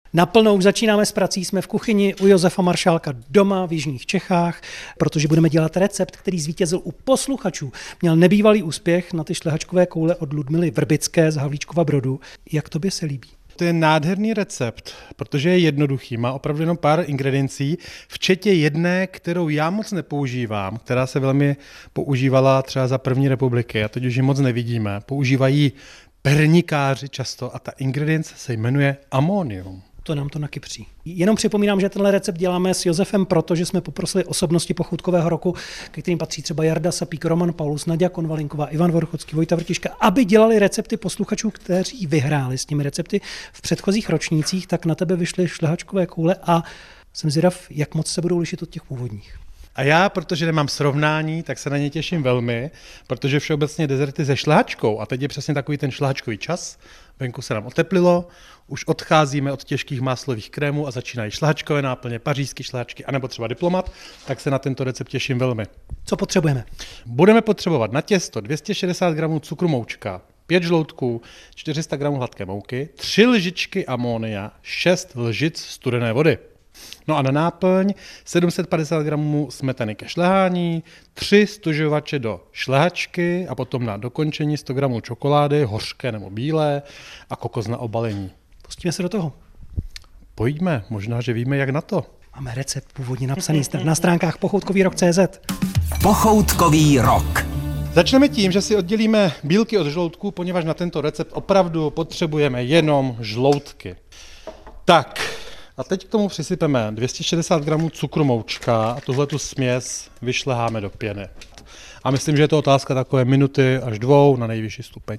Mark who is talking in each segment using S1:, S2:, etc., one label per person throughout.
S1: Naplno už začínáme s prací, jsme v kuchyni u Josefa Maršálka doma v jižních Čechách, protože budeme dělat recept, který zvítězil u posluchačů. Měl nebývalý úspěch na ty šlehačkové koule od Ludmily Vrbické z Havlíčkova Brodu. Jak tobě se líbí?
S2: To je nádherný recept, protože je jednoduchý, má opravdu jenom pár ingrediencí, včetně jedné, kterou já moc nepoužívám, která se velmi používala třeba za první republiky, a teď už ji moc nevidíme. Používají pernikáři často a ta ingredience se jmenuje amonium.
S1: To nám to nakypří. Jenom připomínám, že tenhle recept děláme s Josefem, protože jsme poprosili osobnosti pochoutkového roku, ke kterým patří třeba Jarda Sapík, Roman Paulus, Naďa Konvalinková, Ivan Vorchocký, Vojta Vrtiška, aby dělali recepty posluchačů, kteří vyhráli s těmi recepty v předchozích ročnících, tak na tebe vyšly šlehačkové koule a jsem zvědav, jak moc se budou lišit od těch původních.
S2: A já, protože nemám srovnání, tak se na ně těším velmi, protože všeobecně dezerty se šlehačkou, a teď je přesně takový ten šlehačkový čas, venku se nám oteplilo, už odcházíme od těžkých máslových krémů a začínají šlehačkové náplně, pařížské šlehačky, anebo třeba diplomat, tak se na tento recept těším velmi.
S1: Co potřebujeme?
S2: Budeme potřebovat na těsto 260 gramů cukru moučka, 5 žloutků, 400 gramů hladké mouky, 3 lžičky amonia, 6 lžic studené vody. No a na náplň 750 gramů smetany ke šlehání, 3 stužovače do šlehačky a potom na dokončení 100 gramů čokolády, hořké nebo bílé a kokos na obalení.
S1: Pustíme se do toho.
S2: Pojďme, možná, že víme, jak na to.
S1: Máme recept původně napsaný na stránkách pochoutkovýrok.cz.
S3: Pochoutkový rok.
S2: Začneme tím, že si oddělíme bílky od žloutků, poněvadž na tento recept opravdu potřebujeme jenom žloutky. Tak, a teď k tomu přisypeme 260 gramů cukru moučka a tuhletu směs vyšleháme do pěny. A myslím, že je to otázka takové minuty až 2 na nejvyšší stupeň.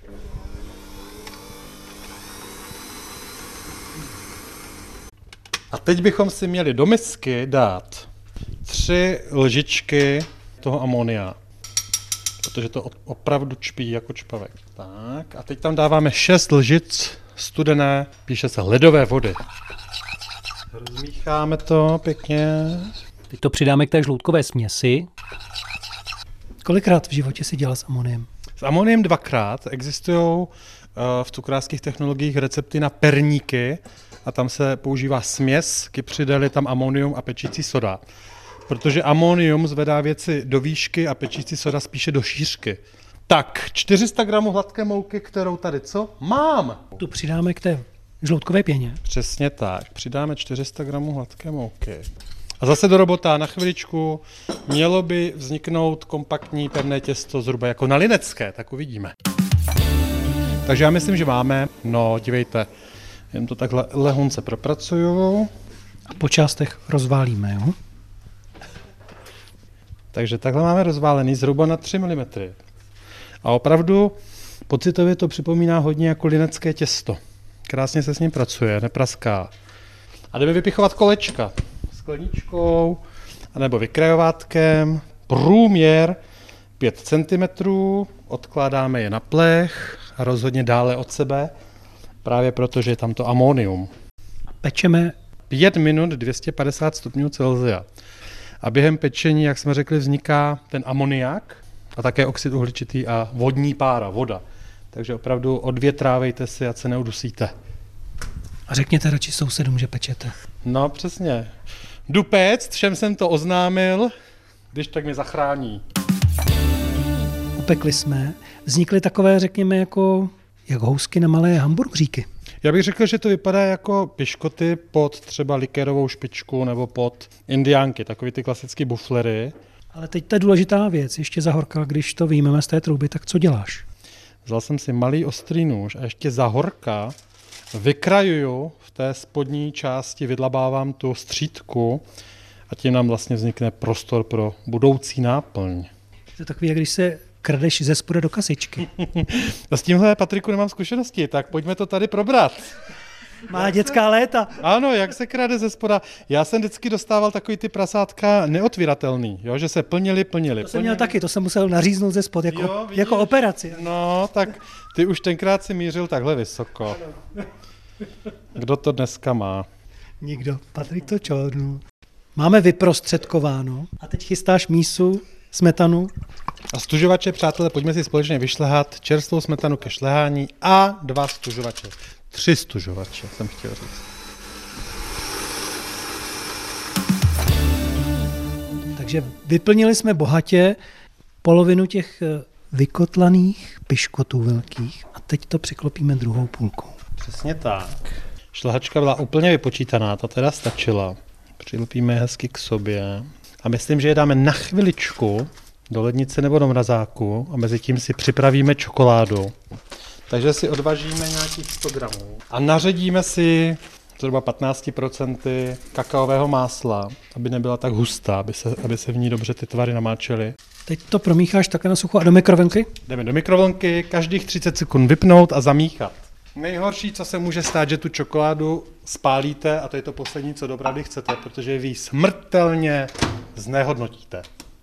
S2: A teď bychom si měli do misky dát 3 lžičky toho amonia, protože to opravdu čpí jako čpavek. Tak, a teď tam dáváme 6 lžic studené, píše se ledové vody. Rozmícháme to pěkně.
S1: Teď to přidáme k té žloutkové směsi. Kolikrát v životě si dělal s amoniem?
S2: S amoniem 2krát. Existují v cukrářských technologiích recepty na perníky a tam se používá směs, kypřidel, je tam amonium a pečící soda. Protože amonium zvedá věci do výšky a pečící soda spíše do šířky. Tak, 400 gramů hladké mouky, kterou tady mám?
S1: Tu přidáme k té žloutkové pěně.
S2: Přesně tak. Přidáme 400 gramů hladké mouky. A zase do robota na chviličku. Mělo by vzniknout kompaktní pevné těsto zhruba jako na linecké, tak uvidíme. Takže já myslím, že máme. No, dívejte, jen to takhle lehonce propracuju.
S1: A po částech rozválíme, jo?
S2: Takže takhle máme rozválený zhruba na 3 mm. A opravdu pocitově to připomíná hodně jako linecké těsto. Krásně se s ním pracuje, nepraská. A jdeme vypichovat kolečka skleničkou anebo vykrajovátkem. Průměr 5 cm, odkládáme je na plech a rozhodně dále od sebe, právě protože je tam to amonium.
S1: Pečeme
S2: 5 minut 250 stupňů Celsia. A během pečení, jak jsme řekli, vzniká ten amoniak a také oxid uhličitý a vodní pára, voda. Takže opravdu odvětrávejte si, ať se neudusíte.
S1: A řekněte radši sousedům, že pečete.
S2: No přesně. Jdu péct, všem jsem to oznámil, když tak mě zachrání.
S1: Upekli jsme, vznikly takové, řekněme, jako housky na malé hamburgeríky.
S2: Já bych řekl, že to vypadá jako piškoty pod třeba likérovou špičku nebo pod indiánky, takový ty klasické buflery.
S1: Ale teď ta důležitá věc, ještě za horka, když to vyjmeme z té trouby, tak co děláš?
S2: Vzal jsem si malý ostrý nůž a ještě za horka vykrajuju v té spodní části, vydlabávám tu střídku a tím nám vlastně vznikne prostor pro budoucí náplň.
S1: Je to takový, jak když se kradeš ze spoda do kasičky.
S2: A s tímhle, Patriku, nemám zkušenosti, tak pojďme to tady probrat.
S1: Má dětská léta.
S2: Ano, jak se krade ze spoda. Já jsem vždycky dostával takový ty prasátka neotvíratelný, jo, že se plnili.
S1: To jsem měl taky, to jsem musel naříznout ze spod, jako operaci.
S2: No, tak ty už tenkrát si mířil takhle vysoko. Kdo to dneska má?
S1: Nikdo. Patrik to čornul. Máme vyprostředkováno a teď chystáš mísu, smetanu.
S2: A stužovače, přátelé, pojďme si společně vyšlehat čerstvou smetanu ke šlehání a 2 stužovače. 3 stužovače, jsem chtěl říct.
S1: Takže vyplnili jsme bohatě polovinu těch vykotlaných piškotů velkých a teď to přiklopíme druhou půlkou.
S2: Přesně tak. Šlehačka byla úplně vypočítaná, ta teda stačila. Přilpíme hezky k sobě a myslím, že je dáme na chviličku do lednice nebo do mrazáku a mezi tím si připravíme čokoládu. Takže si odvažíme nějakých 100 gramů a naředíme si zhruba 15% kakaového másla, aby nebyla tak hustá, aby se v ní dobře ty tvary namáčely.
S1: Teď to promícháš takhle na sucho a do mikrovlnky?
S2: Jdeme do mikrovlnky, každých 30 sekund vypnout a zamíchat. Nejhorší, co se může stát, že tu čokoládu spálíte a to je to poslední, co doopravdy chcete, protože vy ji smrtelně znehodnotíte.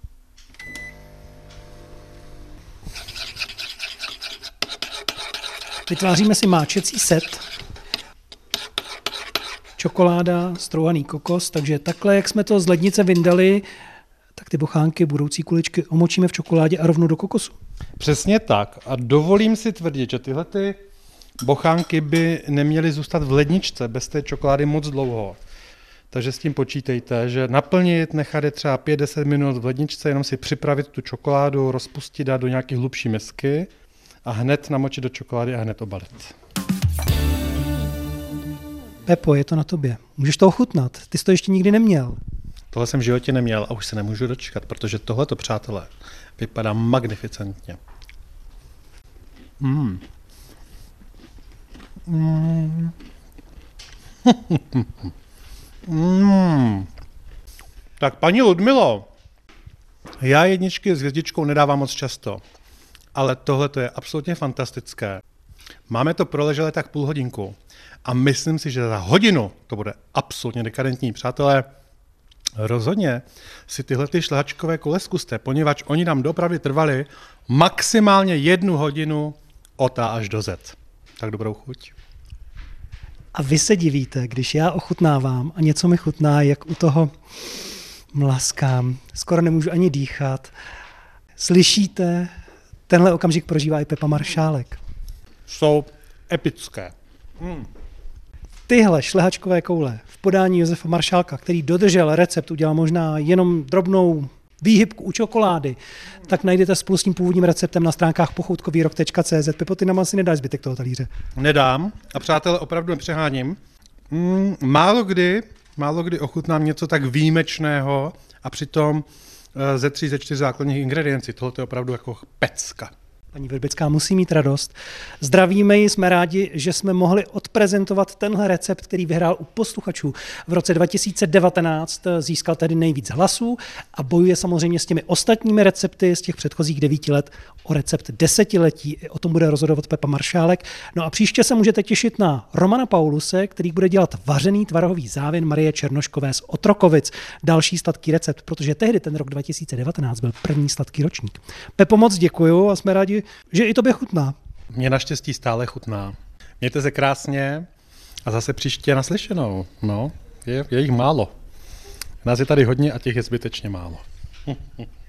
S1: Vytváříme si máčecí set. Čokoláda, strouhaný kokos, takže takhle, jak jsme to z lednice vyndali, tak ty bochánky, budoucí kuličky omočíme v čokoládě a rovnou do kokosu.
S2: Přesně tak. A dovolím si tvrdit, že tyhle ty bochánky by neměly zůstat v ledničce bez té čokolády moc dlouho. Takže s tím počítejte, že naplnit, nechat je třeba 5-10 minut v ledničce, jenom si připravit tu čokoládu, rozpustit, dát do nějaké hlubší misky a hned namočit do čokolády a hned obalit.
S1: Pepo, je to na tobě. Můžeš to ochutnat. Ty jsi to ještě nikdy neměl.
S2: Tohle jsem v životě neměl a už se nemůžu dočkat, protože tohleto, přátelé, vypadá magnificentně. Tak paní Ludmilo, já jedničky s hvězdičkou nedávám moc často, ale tohle to je absolutně fantastické. Máme to proleželé tak půl hodinku a myslím si, že za hodinu to bude absolutně dekadentní. Přátelé, rozhodně si tyhle ty šlehačkové koule zkuste, poněvadž oni nám dopravdy trvali maximálně 1 hodinu od A až do Z. Tak dobrou chuť.
S1: A vy se divíte, když já ochutnávám a něco mi chutná, jak u toho mlaskám. Skoro nemůžu ani dýchat. Slyšíte? Tenhle okamžik prožívá i Pepa Maršálek.
S2: Jsou epické.
S1: Tyhle šlehačkové koule v podání Josefa Maršálka, který dodržel recept, udělal možná jenom drobnou výhybku u čokolády, tak najdete spolu s tím původním receptem na stránkách pochoutkovýrok.cz. Pepo, ty nám asi nedáš zbytek toho talíře.
S2: Nedám a přátelé, opravdu nepřeháním. Málo kdy ochutnám něco tak výjimečného a přitom ze 3 ze 4 základních ingrediencí. Tohle je opravdu jako pecka.
S1: Paní Verbická musí mít radost. Zdravíme ji, jsme rádi, že jsme mohli odprezentovat tenhle recept, který vyhrál u posluchačů. V roce 2019 získal tedy nejvíc hlasů a bojuje samozřejmě s těmi ostatními recepty z těch předchozích 9 let o recept desetiletí. O tom bude rozhodovat Pepa Maršálek. No a příště se můžete těšit na Romana Pauluse, který bude dělat vařený tvarohový závěn Marie Černoškové z Otrokovic. Další sladký recept, protože tehdy ten rok 2019 byl první sladký ročník. Pepo, moc děkuju a jsme rádi, že i tobě chutná.
S2: Mně naštěstí stále chutná. Mějte se krásně a zase příště naslyšenou. No, je jich málo. Nás je tady hodně a těch je zbytečně málo.